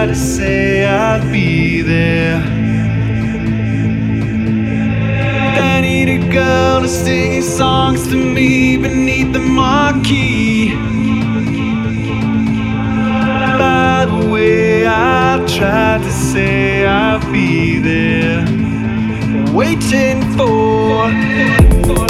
to say I'd be there. I need a girl to sing songs to me beneath the marquee. By the way, I tried to say I'd be there, waiting for